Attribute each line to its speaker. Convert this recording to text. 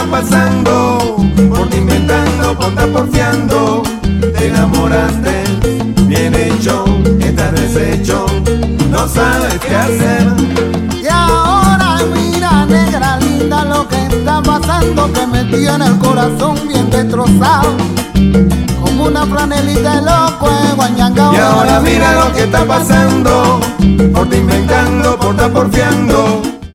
Speaker 1: pasando, por ti inventando, por estar porfiando. Te enamoraste, bien hecho, estás deshecho, no sabes qué hacer.
Speaker 2: Y ahora mira, negra linda, lo que está pasando, que me tiene el corazón bien destrozado, como una franelita de loco guañangao.
Speaker 1: Y ahora mira lo que está pasando, por ti inventando, por estar porfiando.